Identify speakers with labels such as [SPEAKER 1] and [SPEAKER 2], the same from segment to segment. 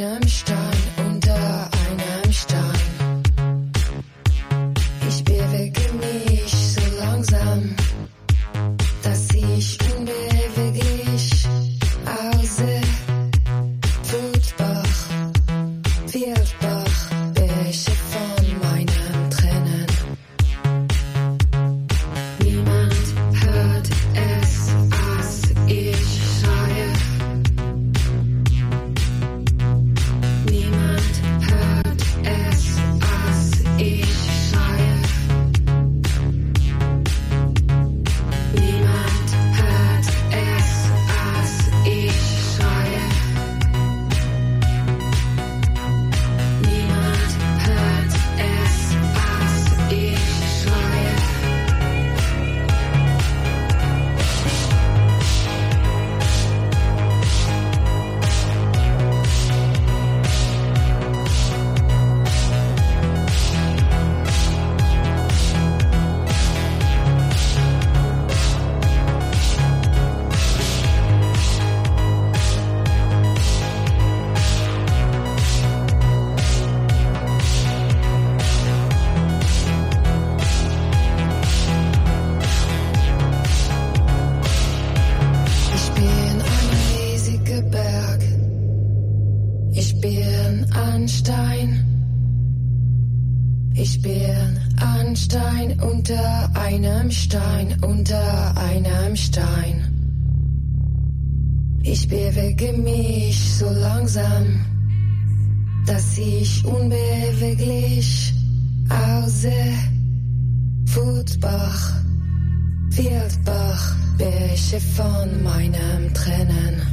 [SPEAKER 1] einem Stein, unter einem Stein. Ich bewege mich so langsam, dass ich unbeweglich aussehe. Wutbach, Wildbach, Bäche von meinem Tränen. Niemand hört es, als ich schreie. Niemand hört es, als ich schreie. Niemand hört es, als ich schreie. Niemand hört es, als ich schreie. Ich bin ein riesiger Berg. Ich bin ein Stein. Ich bin ein Stein unter einem Stein, unter einem Stein. Ich bewege mich so langsam, dass ich unbeweglich aussehe. Wutbach, Wildbach, Bäche von meinem Tränen.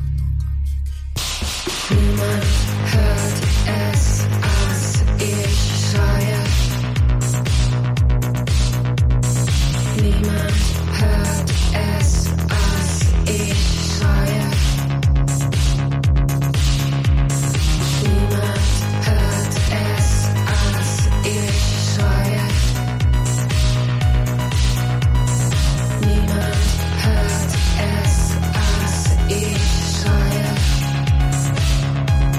[SPEAKER 1] Niemand hört es, als ich schreie. Niemand hört es, als ich schreie. Niemand hört es, als ich schreie. Niemand hört es, als ich schreie.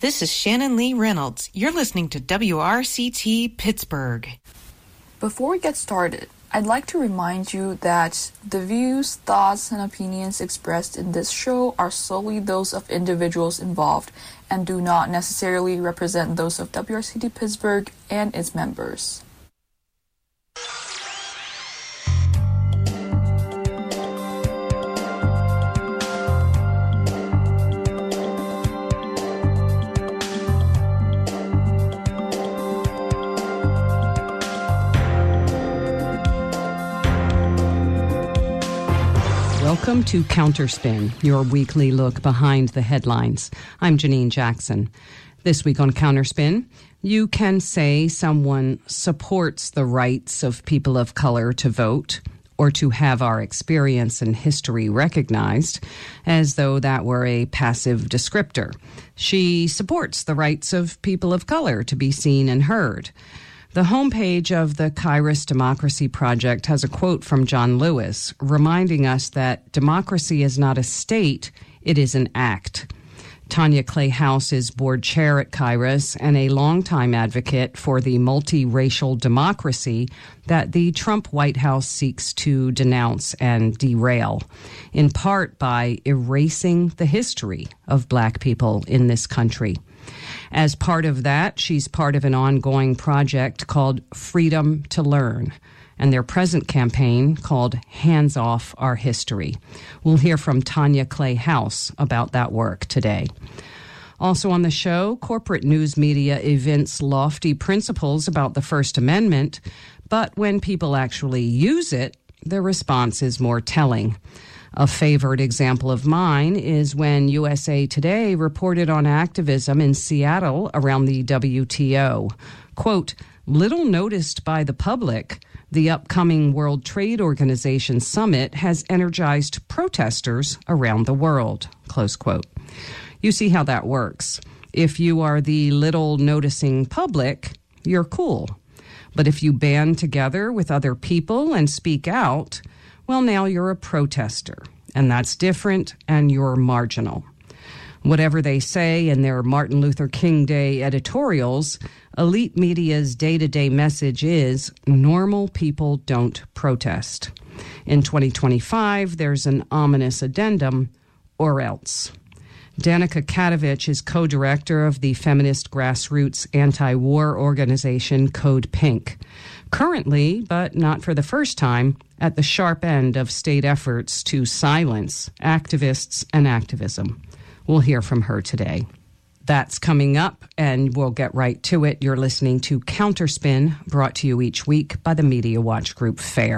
[SPEAKER 2] This is Shannon Lee Reynolds. You're listening to WRCT Pittsburgh.
[SPEAKER 3] Before we get started, I'd like to remind you that the views, thoughts, and opinions expressed in this show are solely those of individuals involved and do not necessarily represent those of WRCT Pittsburgh and its members.
[SPEAKER 4] Welcome to Counterspin, your weekly look behind the headlines. I'm Janine Jackson. This week on Counterspin, you can say someone supports the rights of people of color to vote or to have our experience and history recognized, as though that were a passive descriptor. She supports the rights of people of color to be seen and heard. The homepage of the Kairos Democracy Project has a quote from John Lewis, reminding us that democracy is not a state, it is an act. Tanya Clay House is board chair at Kairos and a longtime advocate for the multiracial democracy that the Trump White House seeks to denounce and derail, in part by erasing the history of Black people in this country. As part of that, she's part of an ongoing project called Freedom to Learn, and their present campaign called Hands Off Our History. We'll hear from Tanya Clay House about that work today. Also on the show, corporate news media evince lofty principles about the First Amendment, but when people actually use it, the response is more telling. A favored example of mine is when USA Today reported on activism in Seattle around the WTO. Quote, little noticed by the public, the upcoming World Trade Organization summit has energized protesters around the world. Close quote. You see how that works. If you are the little noticing public, you're cool. But if you band together with other people and speak out, well, now you're a protester, and that's different, and you're marginal. Whatever they say in their Martin Luther King Day editorials, elite media's day-to-day message is normal people don't protest. In 2025, there's an ominous addendum, or else. Danica Katovich is co-director of the feminist grassroots anti-war organization Code Pink. Currently, but not for the first time, at the sharp end of state efforts to silence activists and activism. We'll hear from her today. That's coming up, and we'll get right to it. You're listening to Counterspin, brought to you each week by the Media Watch Group FAIR.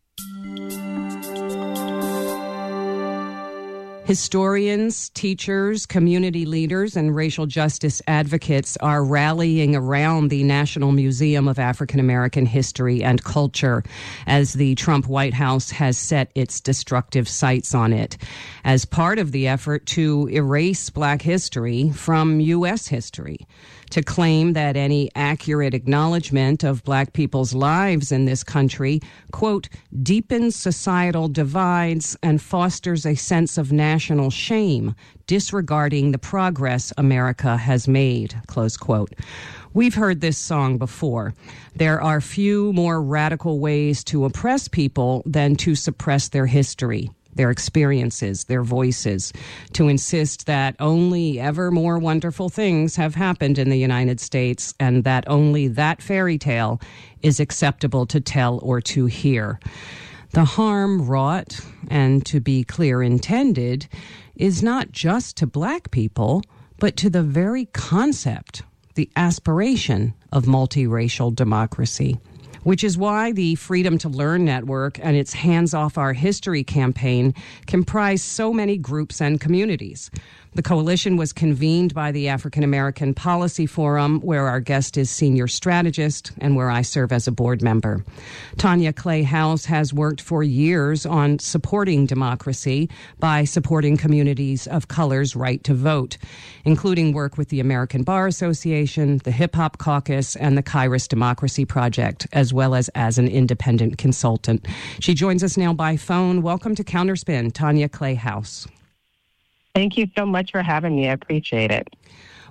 [SPEAKER 4] Historians, teachers, community leaders, and racial justice advocates are rallying around the National Museum of African American History and Culture as the Trump White House has set its destructive sights on it as part of the effort to erase Black history from U.S. history, to claim that any accurate acknowledgement of Black people's lives in this country, quote, deepens societal divides and fosters a sense of national shame, disregarding the progress America has made, close quote. We've heard this song before. There are few more radical ways to oppress people than to suppress their history, their experiences, their voices, to insist that only ever more wonderful things have happened in the United States and that only that fairy tale is acceptable to tell or to hear. The harm wrought, and to be clear, intended, is not just to Black people, but to the very concept, the aspiration of multiracial democracy. Which is why the Freedom to Learn Network and its Hands Off Our History campaign comprise so many groups and communities. The coalition was convened by the African American Policy Forum, where our guest is senior strategist and where I serve as a board member. Tanya Clay House has worked for years on supporting democracy by supporting communities of color's right to vote, including work with the American Bar Association, the Hip Hop Caucus, and the Kairos Democracy Project, as well as an independent consultant. She joins us now by phone. Welcome to Counterspin, Tanya Clay House.
[SPEAKER 5] Thank you so much for having me. I appreciate it.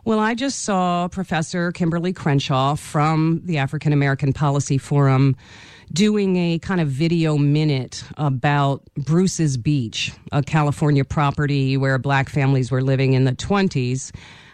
[SPEAKER 4] Well, I just saw Professor Kimberly Crenshaw from the African American Policy Forum doing a kind of video minute about Bruce's Beach, a California property where Black families were living in the 20s.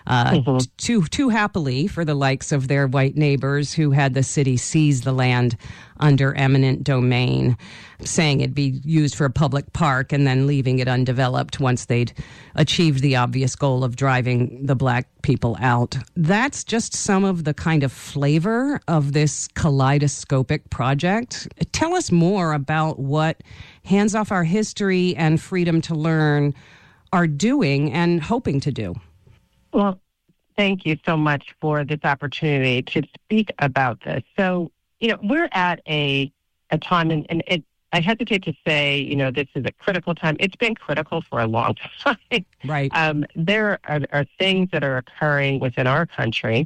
[SPEAKER 4] Too happily for the likes of their white neighbors who had the city seize the land under eminent domain, saying it'd be used for a public park and then leaving it undeveloped once they'd achieved the obvious goal of driving the Black people out. That's just some of the kind of flavor of this kaleidoscopic project. Tell us more about what Hands Off Our History and Freedom to Learn are doing and hoping to do.
[SPEAKER 5] Well, thank you so much for this opportunity to speak about this. So, we're at a time, and I hesitate to say, this is a critical time. It's been critical for a long time.
[SPEAKER 4] Right.
[SPEAKER 5] There are things that are occurring within our country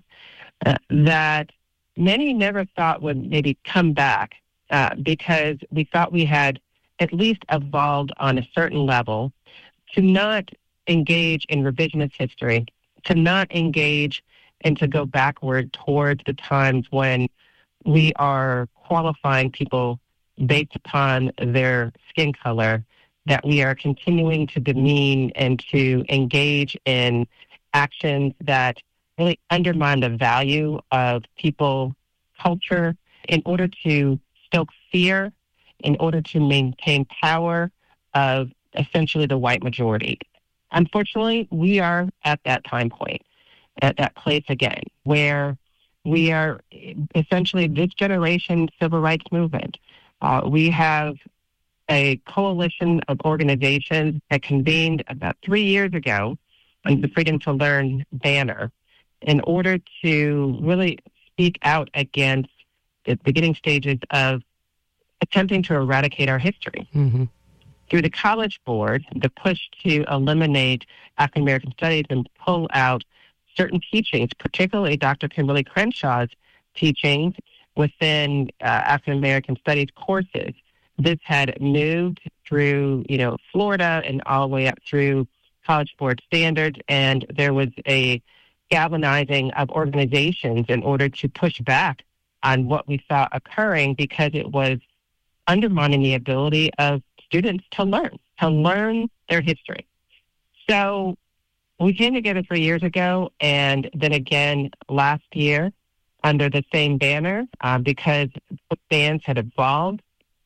[SPEAKER 5] that many never thought would maybe come back because we thought we had at least evolved on a certain level to not engage in revisionist history, to not engage and to go backward towards the times when we are qualifying people based upon their skin color, that we are continuing to demean and to engage in actions that really undermine the value of people, culture, in order to stoke fear, in order to maintain power of essentially the white majority. Unfortunately, we are at that time point, at that place again, where we are essentially this generation civil rights movement. We have a coalition of organizations that convened about 3 years ago under the Freedom to Learn banner in order to really speak out against the beginning stages of attempting to eradicate our history. Mm-hmm. Through the College Board, the push to eliminate African American studies and pull out certain teachings, particularly Dr. Kimberly Crenshaw's teachings within African American studies courses. This had moved through, Florida and all the way up through College Board standards, and there was a galvanizing of organizations in order to push back on what we saw occurring because it was undermining the ability of students to learn their history. So we came together 3 years ago, and then again last year under the same banner because book bans had evolved,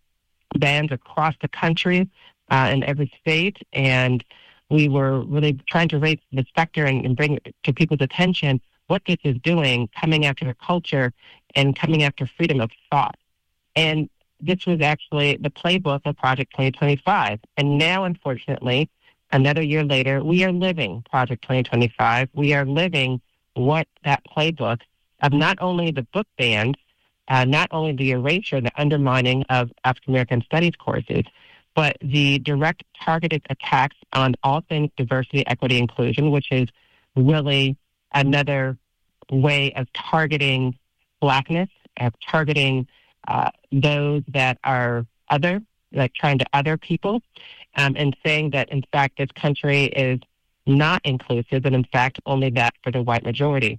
[SPEAKER 5] bans across the country in every state, and we were really trying to raise the specter and bring to people's attention what this is doing, coming after their culture and coming after freedom of thought. And this was actually the playbook of Project 2025. And now, unfortunately, another year later, we are living Project 2025. We are living what that playbook of not only the book bans, not only the erasure, the undermining of African American studies courses, but the direct targeted attacks on all things diversity, equity, inclusion, which is really another way of targeting Blackness, of targeting those that are other, like trying to other people, and saying that, in fact, this country is not inclusive, and in fact, only that for the white majority.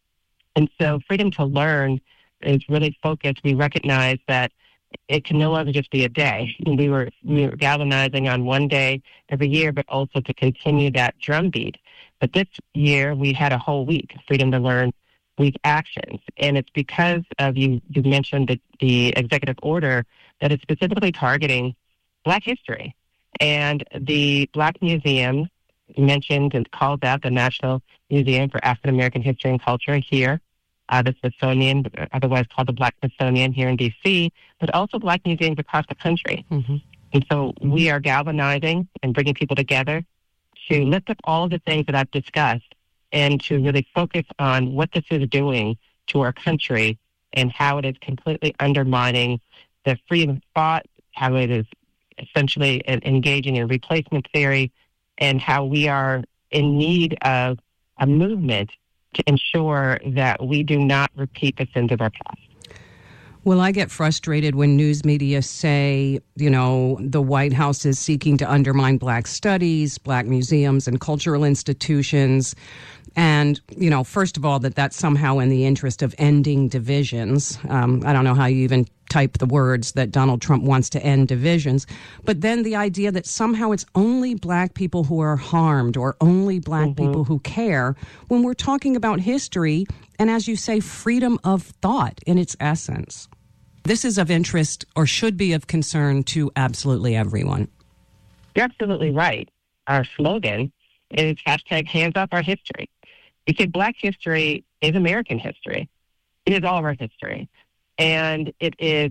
[SPEAKER 5] And so Freedom to Learn is really focused. We recognize that it can no longer just be a day. We were galvanizing on one day every year, but also to continue that drumbeat. But this year, we had a whole week, Freedom to Learn Week actions. And it's because of, you mentioned the executive order that is specifically targeting Black history. And the Black Museum mentioned and called out the National Museum for African American History and Culture here, the Smithsonian, otherwise called the Black Smithsonian here in D.C., but also Black museums across the country. Mm-hmm. And so we are galvanizing and bringing people together to lift up all of the things that I've discussed and to really focus on what this is doing to our country and how it is completely undermining the freedom of thought, how it is essentially engaging in replacement theory, and how we are in need of a movement to ensure that we do not repeat the sins of our past.
[SPEAKER 4] Well, I get frustrated when news media say, the White House is seeking to undermine Black studies, Black museums, and cultural institutions. And, first of all, that's somehow in the interest of ending divisions. I don't know how you even type the words that Donald Trump wants to end divisions. But then the idea that somehow it's only black people who are harmed or only black people who care when we're talking about history and, as you say, freedom of thought in its essence. This is of interest or should be of concern to absolutely everyone.
[SPEAKER 5] You're absolutely right. Our slogan is hashtag hands off our history. Because Black history is American history. It is all of our history. And it is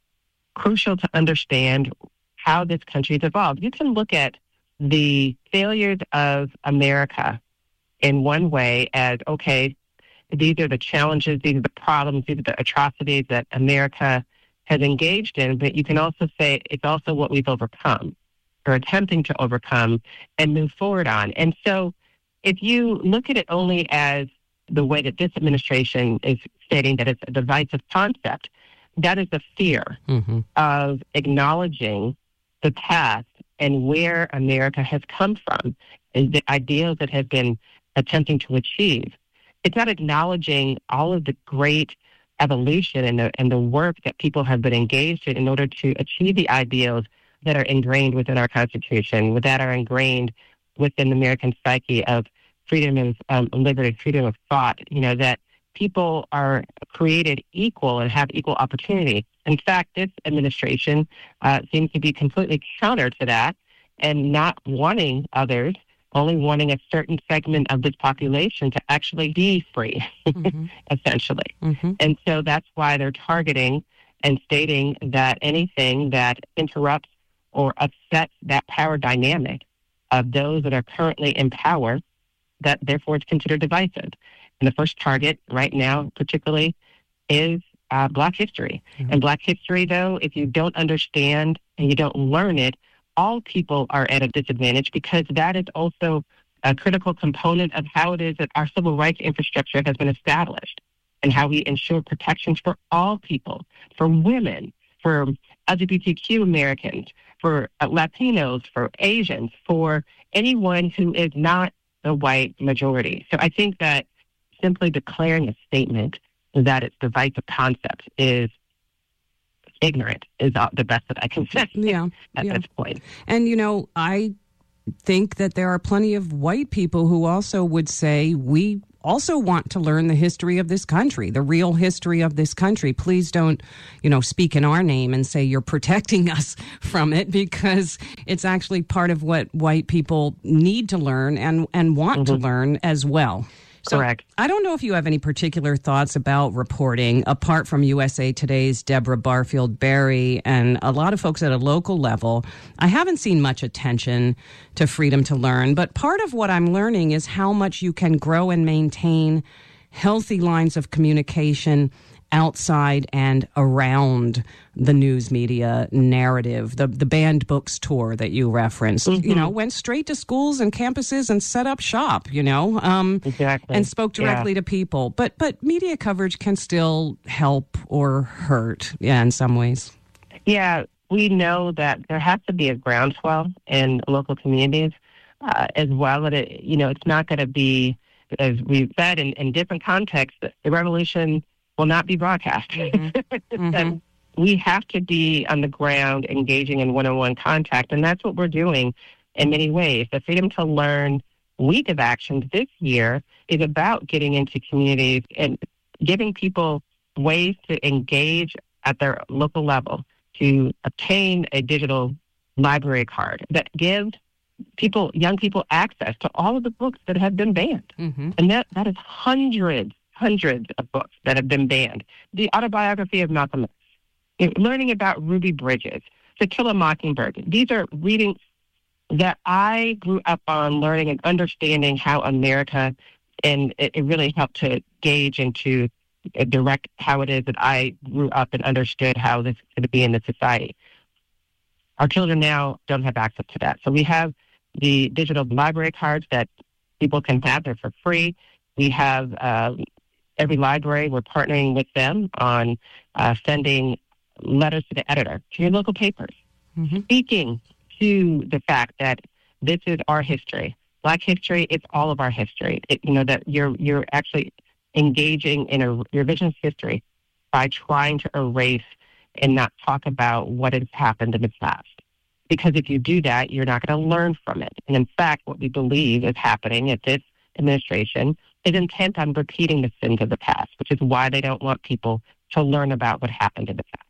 [SPEAKER 5] crucial to understand how this country has evolved. You can look at the failures of America in one way as, okay, these are the challenges, these are the problems, these are the atrocities that America has engaged in, but you can also say it's also what we've overcome or attempting to overcome and move forward on. And so if you look at it only as the way that this administration is stating that it's a divisive concept, that is the fear of acknowledging the past and where America has come from and the ideals that have been attempting to achieve. It's not acknowledging all of the great evolution and the work that people have been engaged in order to achieve the ideals that are ingrained within our Constitution, that are ingrained within the American psyche of freedom of liberty, freedom of thought, that people are created equal and have equal opportunity. In fact, this administration seems to be completely counter to that and not wanting others, only wanting a certain segment of this population to actually be free, essentially. And so that's why they're targeting and stating that anything that interrupts or upsets that power dynamic of those that are currently in power, that therefore it's considered divisive. And the first target right now, particularly, is Black history. And Black history, though, if you don't understand and you don't learn it, all people are at a disadvantage because that is also a critical component of how it is that our civil rights infrastructure has been established and how we ensure protections for all people, for women, for LGBTQ Americans, for Latinos, for Asians, for anyone who is not the white majority. So I think that simply declaring a statement that it's divisive concept is ignorant, is the best that I can say at this point.
[SPEAKER 4] And, I think that there are plenty of white people who also would say we also want to learn the history of this country, the real history of this country. Please don't, speak in our name and say you're protecting us from it, because it's actually part of what white people need to learn and want to learn as well. So
[SPEAKER 5] correct.
[SPEAKER 4] I don't know if you have any particular thoughts about reporting, apart from USA Today's Deborah Barfield Berry and a lot of folks at a local level. I haven't seen much attention to freedom to learn, but part of what I'm learning is how much you can grow and maintain healthy lines of communication outside and around the news media narrative. The banned books tour that you referenced, went straight to schools and campuses and set up shop,
[SPEAKER 5] exactly.
[SPEAKER 4] and spoke directly to people. But media coverage can still help or hurt, in some ways.
[SPEAKER 5] Yeah, we know that there has to be a groundswell in local communities as well. And it's not going to be, as we've said in different contexts, the revolution will not be broadcast. We have to be on the ground engaging in one-on-one contact, and that's what we're doing in many ways. The Freedom to Learn Week of Actions this year is about getting into communities and giving people ways to engage at their local level to obtain a digital library card that gives young people access to all of the books that have been banned. And that is hundreds of books that have been banned. The autobiography of Malcolm X, learning about Ruby Bridges, To Kill a Mockingbird. These are readings that I grew up on, learning and understanding how America, and it really helped to gauge and to direct how it is that I grew up and understood how this could be in the society. Our children now don't have access to that. So we have the digital library cards that people can have. They're for free. We have every library, we're partnering with them on sending letters to the editor, to your local papers, speaking to the fact that this is our history. Black history, it's all of our history. That you're actually engaging in a revisionist history by trying to erase and not talk about what has happened in the past. Because if you do that, you're not going to learn from it. And in fact, what we believe is happening at this administration is intent on repeating the sins of the past, which is why they don't want people to learn about what happened in the past.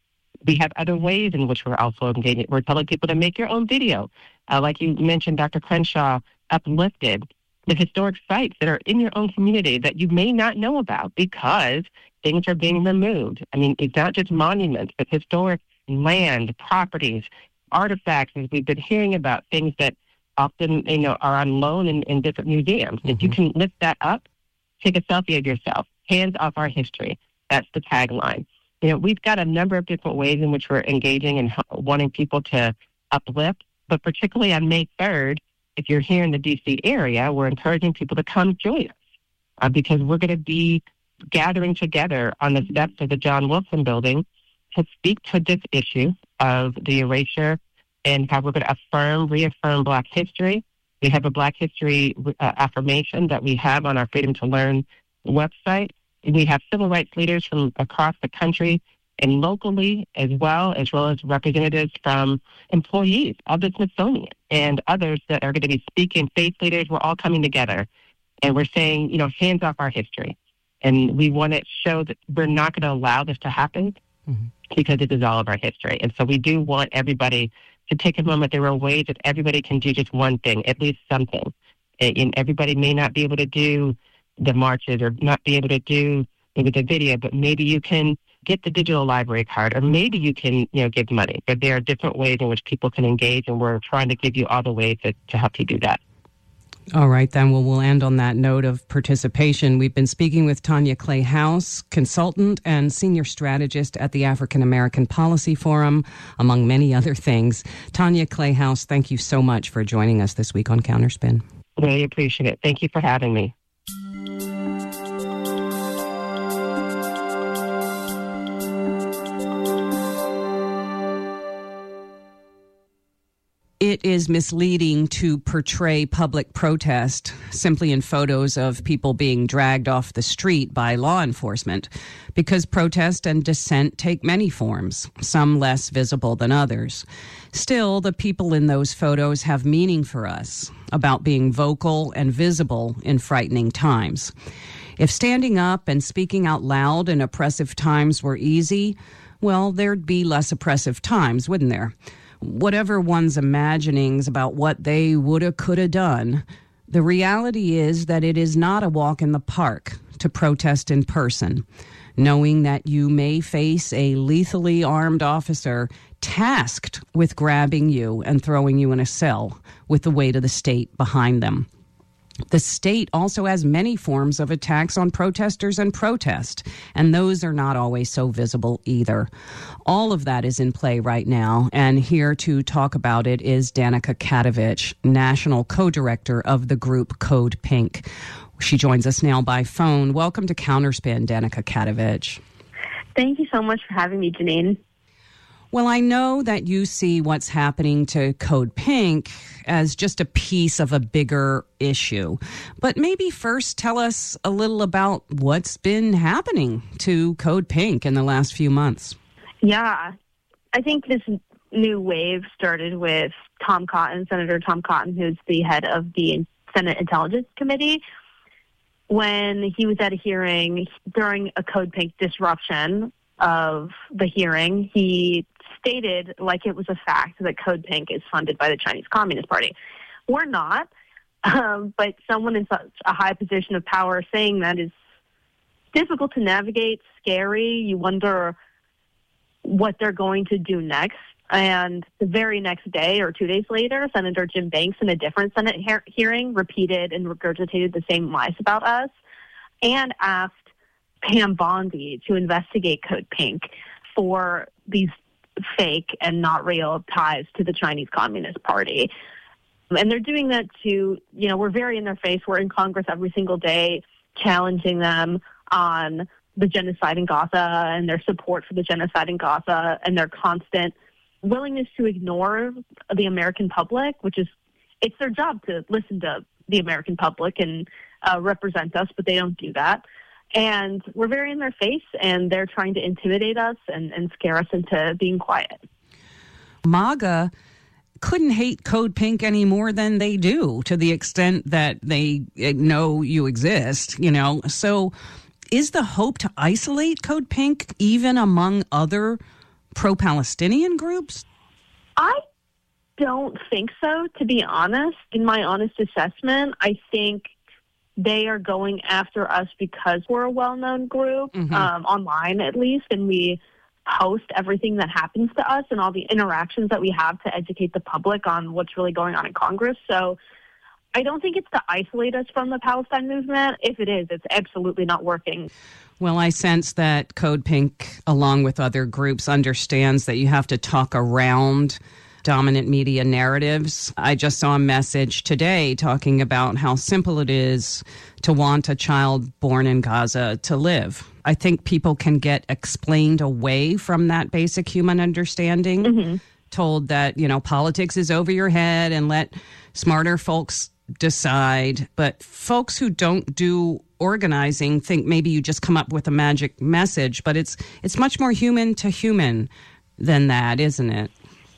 [SPEAKER 5] We have other ways in which we're also engaging. We're telling people to make your own video. Like you mentioned, Dr. Crenshaw uplifted the historic sites that are in your own community that you may not know about because things are being removed. I mean, it's not just monuments, but historic land, properties, artifacts, as we've been hearing about, things that often, are on loan in different museums. If you can lift that up, take a selfie of yourself. Hands off our history. That's the tagline. We've got a number of different ways in which we're engaging and wanting people to uplift, but particularly on May 3rd, if you're here in the D.C. area, we're encouraging people to come join us because we're going to be gathering together on the steps of the John Wilson Building to speak to this issue of the erasure and how we're going to reaffirm Black history. We have a Black history affirmation that we have on our Freedom to Learn website. We have civil rights leaders from across the country and locally as well as representatives from employees of the Smithsonian and others that are going to be speaking, faith leaders. We're all coming together and we're saying, hands off our history. And we want to show that we're not going to allow this to happen because it is all of our history. And so we do want everybody to take a moment. There are ways that everybody can do just one thing, at least something. And everybody may not be able to do the marches or not be able to do maybe the video, but maybe you can get the digital library card or maybe you can, give money. But there are different ways in which people can engage, and we're trying to give you all the ways to help you do that.
[SPEAKER 4] All right, then. Well, we'll end on that note of participation. We've been speaking with Tanya Clay House, consultant and senior strategist at the African American Policy Forum, among many other things. Tanya Clay House, thank you so much for joining us this week on Counterspin.
[SPEAKER 5] Really appreciate it. Thank you for having me.
[SPEAKER 4] It is misleading to portray public protest simply in photos of people being dragged off the street by law enforcement, because protest and dissent take many forms, some less visible than others. Still, the people in those photos have meaning for us about being vocal and visible in frightening times. If standing up and speaking out loud in oppressive times were easy, well, there'd be less oppressive times, wouldn't there? Whatever one's imaginings about what they woulda, coulda done, the reality is that it is not a walk in the park to protest in person, knowing that you may face a lethally armed officer tasked with grabbing you and throwing you in a cell with the weight of the state behind them. The state also has many forms of attacks on protesters and protest, and those are not always so visible either. All of that is in play right now, and here to talk about it is Danica Katovich, national co-director of the group Code Pink. She joins us now by phone. Welcome to Counterspin, Danica Katovich.
[SPEAKER 6] Thank you so much for having me, Janine.
[SPEAKER 4] Well, I know that you see what's happening to Code Pink as just a piece of a bigger issue. But maybe first tell us a little about what's been happening to Code Pink in the last few months.
[SPEAKER 6] Yeah, I think this new wave started with Tom Cotton, Senator Tom Cotton, who's the head of the Senate Intelligence Committee. When he was at a hearing during a Code Pink disruption of the hearing, he stated like it was a fact that Code Pink is funded by the Chinese Communist Party. We're not, but someone in such a high position of power saying that is difficult to navigate, scary. You wonder what they're going to do next. And the very next day or 2 days later, Senator Jim Banks in a different Senate hearing repeated and regurgitated the same lies about us and asked Pam Bondi to investigate Code Pink for these fake and not real ties to the Chinese Communist Party. And they're doing that to, we're very in their face. We're in Congress every single day challenging them on the genocide in Gaza and their support for the genocide in Gaza and their constant willingness to ignore the American public, which is it's their job to listen to the American public and represent us, but they don't do that. And we're very in their face, and they're trying to intimidate us and scare us into being quiet.
[SPEAKER 4] MAGA couldn't hate Code Pink any more than they do, to the extent that they know you exist, you know. So is the hope to isolate Code Pink even among other pro-Palestinian groups?
[SPEAKER 6] I don't think so, to be honest. In my honest assessment, I think they are going after us because we're a well-known group, online at least, and we post everything that happens to us and all the interactions that we have to educate the public on what's really going on in Congress. So I don't think it's to isolate us from the Palestine movement. If it is, it's absolutely not working.
[SPEAKER 4] Well, I sense that Code Pink, along with other groups, understands that you have to talk around dominant media narratives. I just saw a message today talking about how simple it is to want a child born in Gaza to live. I think people can get explained away from that basic human understanding, told that, you know, politics is over your head and let smarter folks decide. But folks who don't do organizing think maybe you just come up with a magic message, but it's much more human to human than that, isn't it?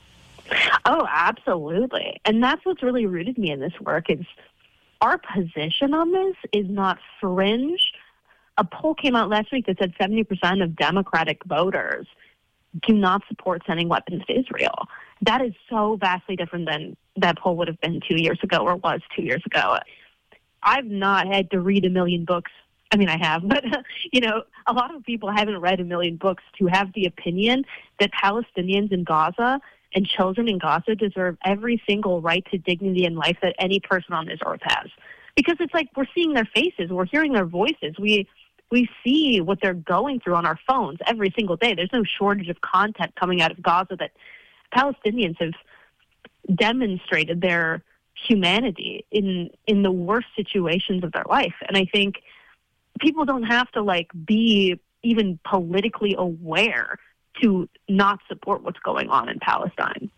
[SPEAKER 6] Oh, absolutely. And that's what's really rooted me in this work is our position on this is not fringe. A poll came out last week that said 70% of Democratic voters do not support sending weapons to Israel. That is so vastly different than that poll would have been 2 years ago or was 2 years ago. I've not had to read a million books. I mean, I have, but, you know, a lot of people haven't read a million books to have the opinion that Palestinians in Gaza and children in Gaza deserve every single right to dignity and life that any person on this earth has. Because it's like we're seeing their faces, we're hearing their voices, we see what they're going through on our phones every single day. There's no shortage of content coming out of Gaza that Palestinians have demonstrated their humanity in the worst situations of their life. And I think people don't have to be even politically aware to not support what's going on in Palestine.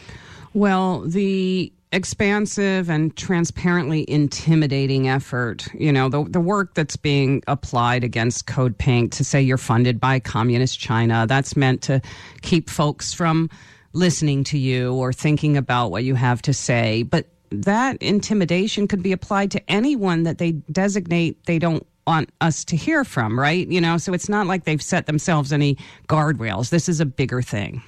[SPEAKER 4] Well, the expansive and transparently intimidating effort, you know, the work that's being applied against Code Pink to say you're funded by communist China, that's meant to keep folks from listening to you or thinking about what you have to say. But that intimidation could be applied to anyone that they designate they don't want us to hear from, right? You know, so it's not like they've set themselves any guardrails. This is a bigger thing.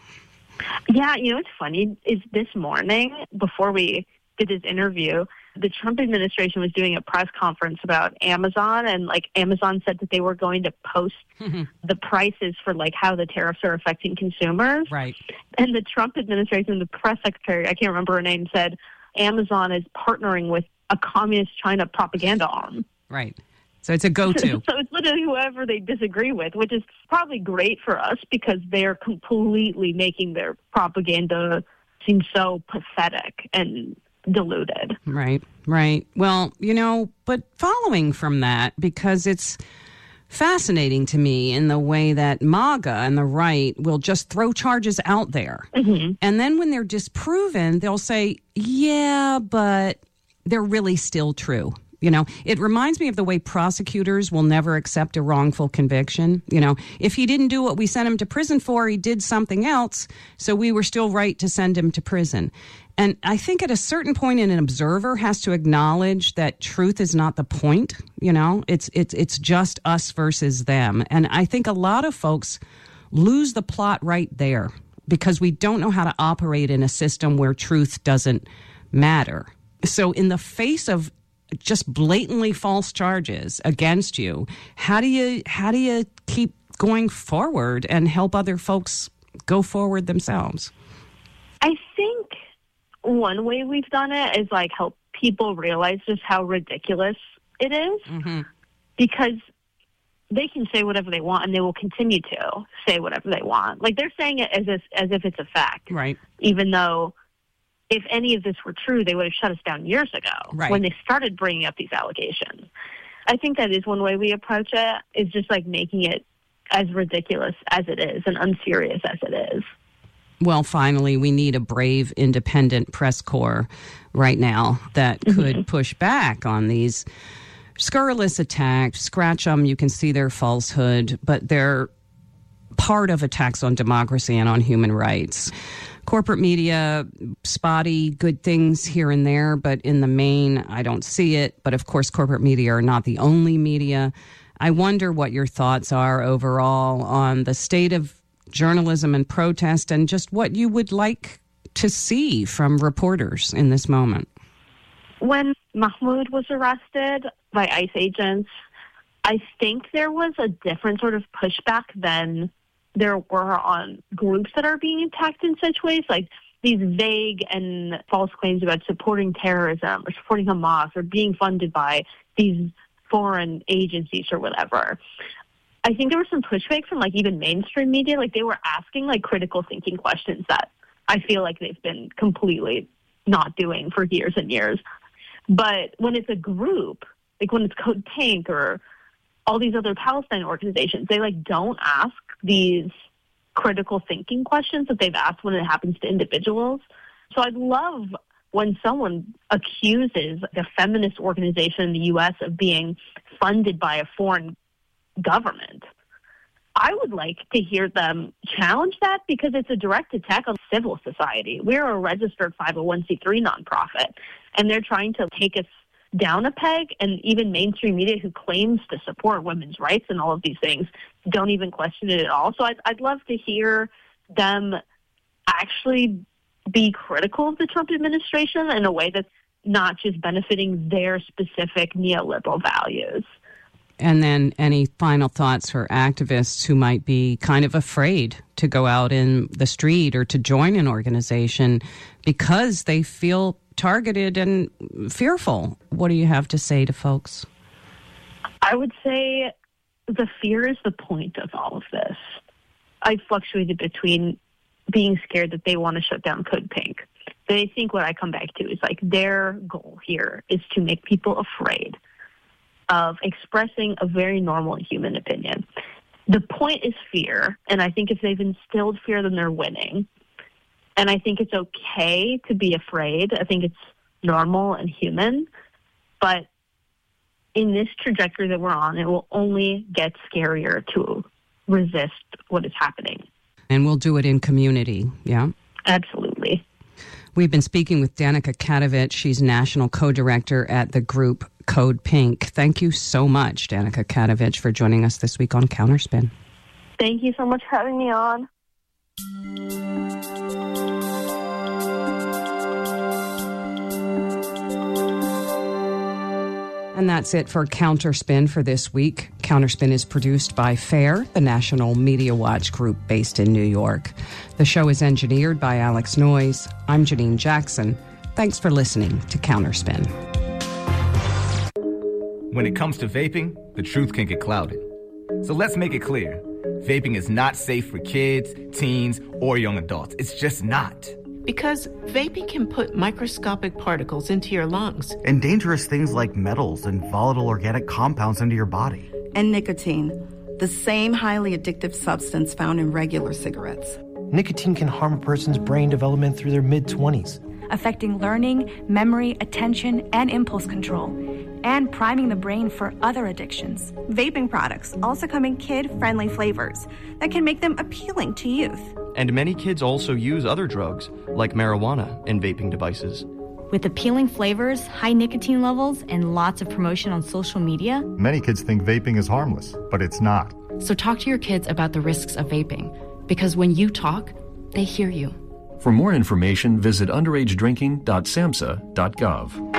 [SPEAKER 6] Yeah, you know what's funny is this morning, before we did this interview, the Trump administration was doing a press conference about Amazon, and Amazon said that they were going to post the prices for how the tariffs are affecting consumers.
[SPEAKER 4] Right.
[SPEAKER 6] And the Trump administration, the press secretary, I can't remember her name, said Amazon is partnering with a communist China propaganda arm.
[SPEAKER 4] Right. So it's a go-to.
[SPEAKER 6] So it's literally whoever they disagree with, which is probably great for us because they're completely making their propaganda seem so pathetic and diluted.
[SPEAKER 4] Right, right. Well, you know, but following from that, because it's fascinating to me in the way that MAGA and the right will just throw charges out there. And then when they're disproven, they'll say, yeah, but they're really still true. You know, it reminds me of the way prosecutors will never accept a wrongful conviction. You know, if he didn't do what we sent him to prison for, he did something else. So we were still right to send him to prison. And I think at a certain point, an observer has to acknowledge that truth is not the point. You know, it's just us versus them. And I think a lot of folks lose the plot right there because we don't know how to operate in a system where truth doesn't matter. So in the face of just blatantly false charges against you, how do you keep going forward and help other folks go forward themselves?
[SPEAKER 6] I think one way we've done it is help people realize just how ridiculous it is, because they can say whatever they want and they will continue to say whatever they want. They're saying it as if it's a fact,
[SPEAKER 4] right?
[SPEAKER 6] Even though if any of this were true, they would have shut us down years ago when they started bringing up these allegations. I think that is one way we approach it, is just making it as ridiculous as it is and unserious as it is.
[SPEAKER 4] Well, finally, we need a brave, independent press corps right now that could push back on these scurrilous attacks. Scratch them, you can see their falsehood, but they're part of attacks on democracy and on human rights. Corporate media, spotty, good things here and there, but in the main, I don't see it. But of course, corporate media are not the only media. I wonder what your thoughts are overall on the state of journalism and protest, and just what you would like to see from reporters in this moment.
[SPEAKER 6] When Mahmoud was arrested by ICE agents, I think there was a different sort of pushback than there were on groups that are being attacked in such ways, like these vague and false claims about supporting terrorism or supporting Hamas or being funded by these foreign agencies or whatever. I think there was some pushback from even mainstream media. They were asking critical thinking questions that I feel like they've been completely not doing for years and years. But when it's a group, when it's Code Pink or all these other Palestine organizations, they don't ask these critical thinking questions that they've asked when it happens to individuals. So I'd love when someone accuses a feminist organization in the U.S. of being funded by a foreign government, I would like to hear them challenge that, because it's a direct attack on civil society. We're a registered 501c3 nonprofit, and they're trying to take us down a peg, and even mainstream media who claims to support women's rights and all of these things don't even question it at all. So I'd love to hear them actually be critical of the Trump administration in a way that's not just benefiting their specific neoliberal values.
[SPEAKER 4] And then any final thoughts for activists who might be kind of afraid to go out in the street or to join an organization because they feel targeted and fearful? What do you have to say to folks?
[SPEAKER 6] I would say the fear is the point of all of this. I fluctuated between being scared that they want to shut down Code Pink. But I think what I come back to is their goal here is to make people afraid of expressing a very normal human opinion. The point is fear, and I think if they've instilled fear, then they're winning. And I think it's okay to be afraid. I think it's normal and human. But in this trajectory that we're on, it will only get scarier to resist what is happening.
[SPEAKER 4] And we'll do it in community, yeah?
[SPEAKER 6] Absolutely.
[SPEAKER 4] We've been speaking with Danica Katovich. She's national co-director at the group Code Pink. Thank you so much, Danica Katovich, for joining us this week on Counterspin.
[SPEAKER 6] Thank you so much for having me on.
[SPEAKER 4] And that's it for Counterspin for this week. Counterspin is produced by FAIR, the National Media Watch group based in New York. The show is engineered by Alex Noyes. I'm Janine Jackson. Thanks for listening to Counterspin.
[SPEAKER 7] When it comes to vaping, the truth can get clouded. So let's make it clear. Vaping is not safe for kids, teens, or young adults. It's just not.
[SPEAKER 8] Because vaping can put microscopic particles into your lungs.
[SPEAKER 9] And dangerous things like metals and volatile organic compounds into your body.
[SPEAKER 10] And nicotine, the same highly addictive substance found in regular cigarettes.
[SPEAKER 11] Nicotine can harm a person's brain development through their mid-20s.
[SPEAKER 12] Affecting learning, memory, attention, and impulse control, and priming the brain for other addictions.
[SPEAKER 13] Vaping products also come in kid-friendly flavors that can make them appealing to youth.
[SPEAKER 14] And many kids also use other drugs, like marijuana, in vaping devices.
[SPEAKER 15] With appealing flavors, high nicotine levels, and lots of promotion on social media,
[SPEAKER 16] many kids think vaping is harmless, but it's not.
[SPEAKER 15] So talk to your kids about the risks of vaping, because when you talk, they hear you.
[SPEAKER 17] For more information, visit underagedrinking.samhsa.gov.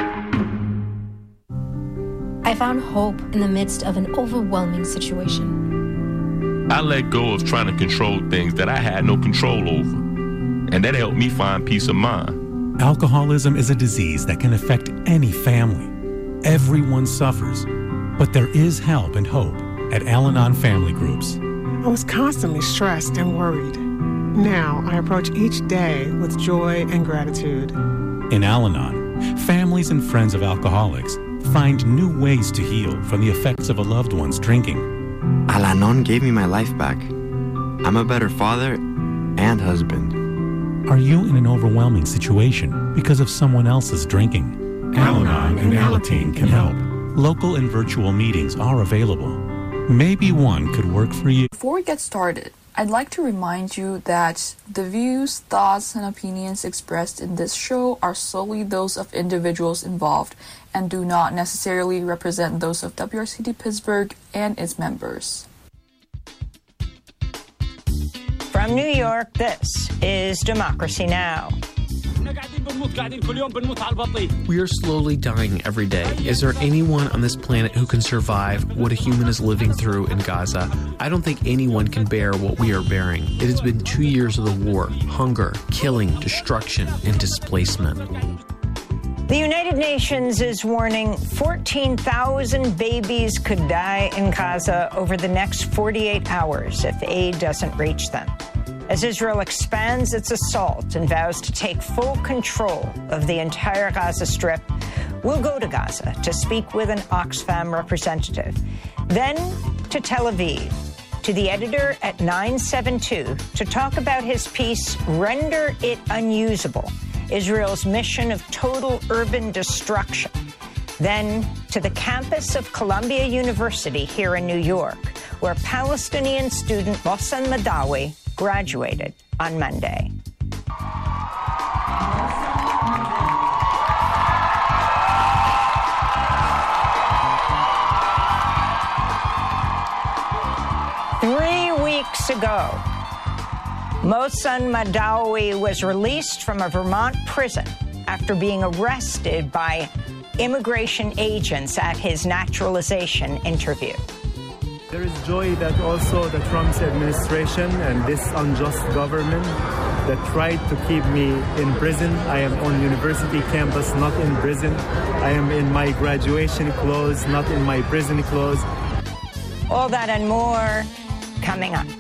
[SPEAKER 18] I found hope in the midst of an overwhelming situation.
[SPEAKER 19] I let go of trying to control things that I had no control over, and that helped me find peace of mind.
[SPEAKER 20] Alcoholism is a disease that can affect any family. Everyone suffers, but there is help and hope at Al-Anon Family Groups.
[SPEAKER 21] I was constantly stressed and worried. Now I approach each day with joy and gratitude.
[SPEAKER 20] In Al-Anon, families and friends of alcoholics find new ways to heal from the effects of a loved one's drinking.
[SPEAKER 22] Al-Anon gave me my life back. I'm a better father and husband.
[SPEAKER 20] Are you in an overwhelming situation because of someone else's drinking? Al-Anon and Alateen can help. Local and virtual meetings are available. Maybe one could work for you.
[SPEAKER 3] Before we get started, I'd like to remind you that the views, thoughts, and opinions expressed in this show are solely those of individuals involved and do not necessarily represent those of WRCT Pittsburgh and its members.
[SPEAKER 1] From New York, this is Democracy Now!
[SPEAKER 22] We are slowly dying every day. Is there anyone on this planet who can survive what a human is living through in Gaza? I don't think anyone can bear what we are bearing. It has been 2 years of the war, hunger, killing, destruction, and displacement.
[SPEAKER 1] The United Nations is warning 14,000 babies could die in Gaza over the next 48 hours if aid doesn't reach them. As Israel expands its assault and vows to take full control of the entire Gaza Strip, we'll go to Gaza to speak with an Oxfam representative. Then to Tel Aviv, to the editor at 972 to talk about his piece, Render It Unusable, Israel's mission of total urban destruction. Then to the campus of Columbia University here in New York, where Palestinian student Mohsen Madawi graduated on Monday. Weeks ago, Mohsen Madawi was released from a Vermont prison after being arrested by immigration agents at his naturalization interview.
[SPEAKER 23] There is joy that also the Trump's administration and this unjust government that tried to keep me in prison. I am on university campus, not in prison. I am in my graduation clothes, not in my prison clothes.
[SPEAKER 1] All that and more coming up.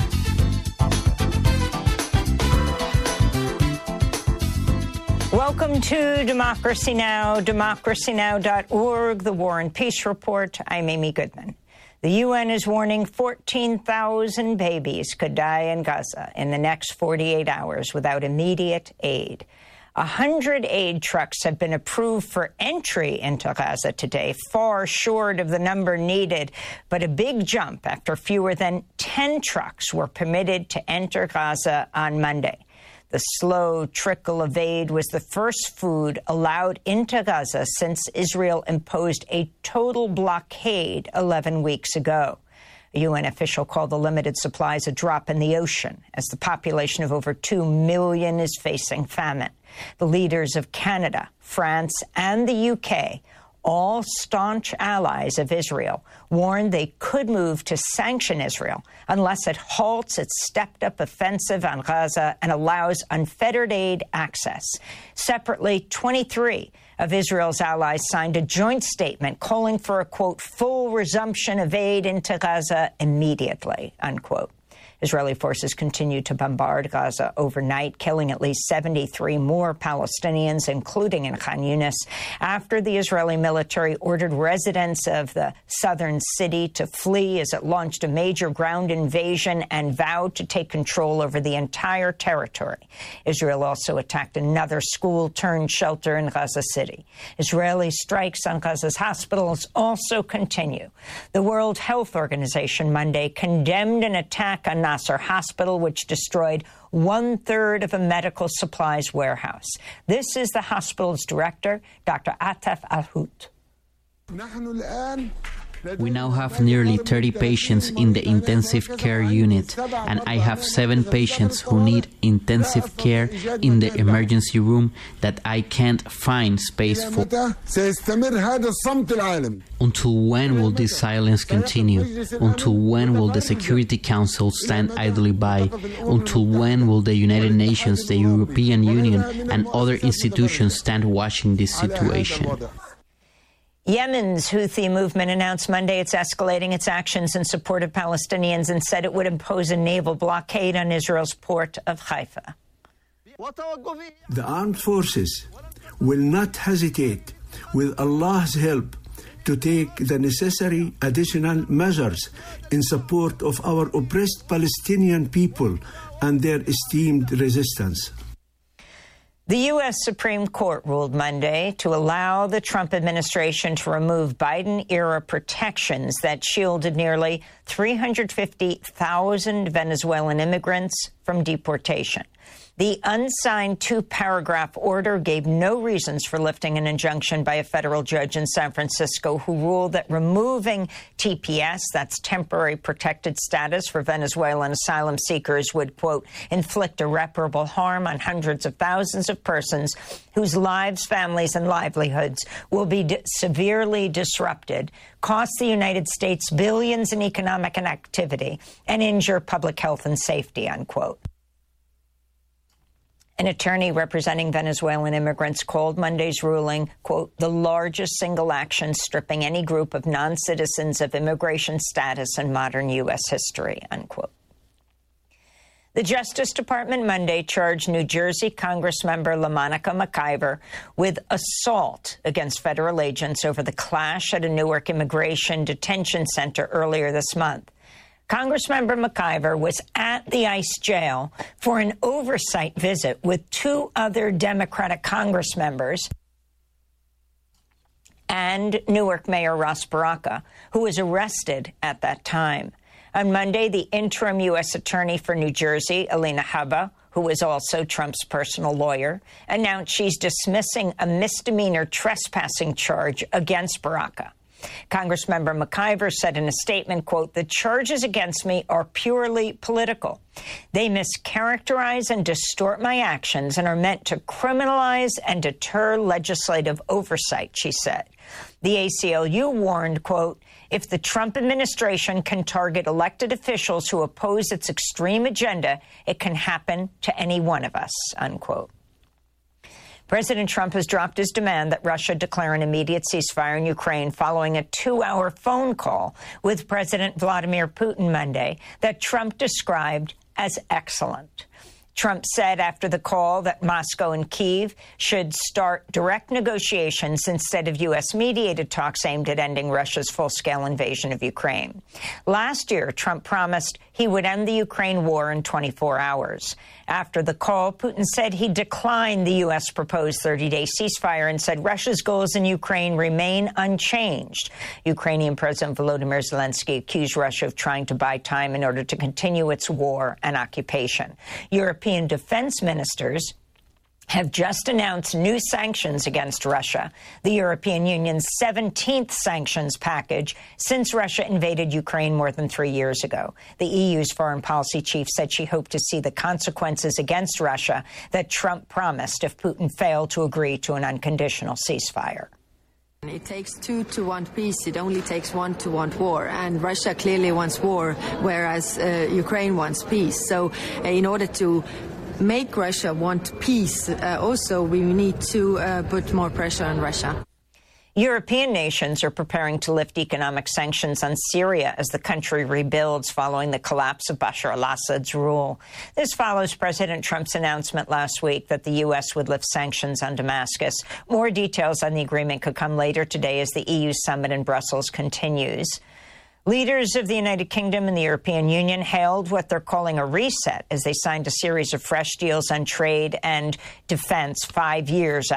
[SPEAKER 1] Welcome to Democracy Now!, democracynow.org, the War and Peace Report. I'm Amy Goodman. The UN is warning 14,000 babies could die in Gaza in the next 48 hours without immediate aid. 100 aid trucks have been approved for entry into Gaza today, far short of the number needed, but a big jump after fewer than 10 trucks were permitted to enter Gaza on Monday. The slow trickle of aid was the first food allowed into Gaza since Israel imposed a total blockade 11 weeks ago. A UN official called the limited supplies a drop in the ocean as the population of over 2 million is facing famine. The leaders of Canada, France, and the UK, all staunch allies of Israel, warned they could move to sanction Israel unless it halts its stepped-up offensive on Gaza and allows unfettered aid access. Separately, 23 of Israel's allies signed a joint statement calling for a, quote, full resumption of aid into Gaza immediately, unquote. Israeli forces continue to bombard Gaza overnight, killing at least 73 more Palestinians, including in Khan Yunis, after the Israeli military ordered residents of the southern city to flee as it launched a major ground invasion and vowed to take control over the entire territory. Israel also attacked another school-turned-shelter in Gaza City. Israeli strikes on Gaza's hospitals also continue. The World Health Organization Monday condemned an attack on Nasser Hospital, which destroyed 1/3 of a medical supplies warehouse. This is the hospital's director, Dr. Atef Al-Hout.
[SPEAKER 24] We now have nearly 30 patients in the intensive care unit, and I have 7 patients who need intensive care in the emergency room that I can't find space for. Until when will this silence continue? Until when will the Security Council stand idly by? Until when will the United Nations, the European Union, and other institutions stand watching this situation?
[SPEAKER 1] Yemen's Houthi movement announced Monday it's escalating its actions in support of Palestinians and said it would impose a naval blockade on Israel's port of Haifa.
[SPEAKER 25] The armed forces will not hesitate, with Allah's help, to take the necessary additional measures in support of our oppressed Palestinian people and their esteemed resistance.
[SPEAKER 1] The U.S. Supreme Court ruled Monday to allow the Trump administration to remove Biden-era protections that shielded nearly 350,000 Venezuelan immigrants from deportation. The unsigned two-paragraph order gave no reasons for lifting an injunction by a federal judge in San Francisco who ruled that removing TPS, that's temporary protected status for Venezuelan asylum seekers, would, quote, inflict irreparable harm on hundreds of thousands of persons whose lives, families, and livelihoods will be severely disrupted, cost the United States billions in economic inactivity, and injure public health and safety, unquote. An attorney representing Venezuelan immigrants called Monday's ruling, quote, the largest single action stripping any group of non-citizens of immigration status in modern U.S. history, unquote. The Justice Department Monday charged New Jersey Congressmember LaMonica McIver with assault against federal agents over the clash at a Newark immigration detention center earlier this month. Congressmember McIver was at the ICE jail for an oversight visit with two other Democratic Congress members and Newark Mayor Ras Baraka, who was arrested at that time. On Monday, the interim U.S. Attorney for New Jersey, Alina Habba, who is also Trump's personal lawyer, announced she's dismissing a misdemeanor trespassing charge against Baraka. Congressmember McIver said in a statement, quote, the charges against me are purely political. They mischaracterize and distort my actions and are meant to criminalize and deter legislative oversight, she said. The ACLU warned, quote, if the Trump administration can target elected officials who oppose its extreme agenda, it can happen to any one of us, unquote. President Trump has dropped his demand that Russia declare an immediate ceasefire in Ukraine following a 2-hour phone call with President Vladimir Putin Monday that Trump described as excellent. Trump said after the call that Moscow and Kyiv should start direct negotiations instead of U.S.-mediated talks aimed at ending Russia's full-scale invasion of Ukraine. Last year, Trump promised he would end the Ukraine war in 24 hours. After the call, Putin said he declined the U.S. proposed 30-day ceasefire and said Russia's goals in Ukraine remain unchanged. Ukrainian President Volodymyr Zelensky accused Russia of trying to buy time in order to continue its war and occupation. European defense ministers have just announced new sanctions against Russia, the European Union's 17th sanctions package since Russia invaded Ukraine more than 3 years ago. The EU's foreign policy chief said she hoped to see the consequences against Russia that Trump promised if Putin failed to agree to an unconditional ceasefire.
[SPEAKER 2] It takes two to want peace. It only takes one to want war. And Russia clearly wants war, whereas Ukraine wants peace. So in order to make Russia want peace, also we need to put more pressure on Russia.
[SPEAKER 1] European nations are preparing to lift economic sanctions on Syria as the country rebuilds following the collapse of Bashar al-Assad's rule. This follows President Trump's announcement last week that the U.S. would lift sanctions on Damascus. More details on the agreement could come later today as the EU summit in Brussels continues. Leaders of the United Kingdom and the European Union hailed what they're calling a reset as they signed a series of fresh deals on trade and defense 5 years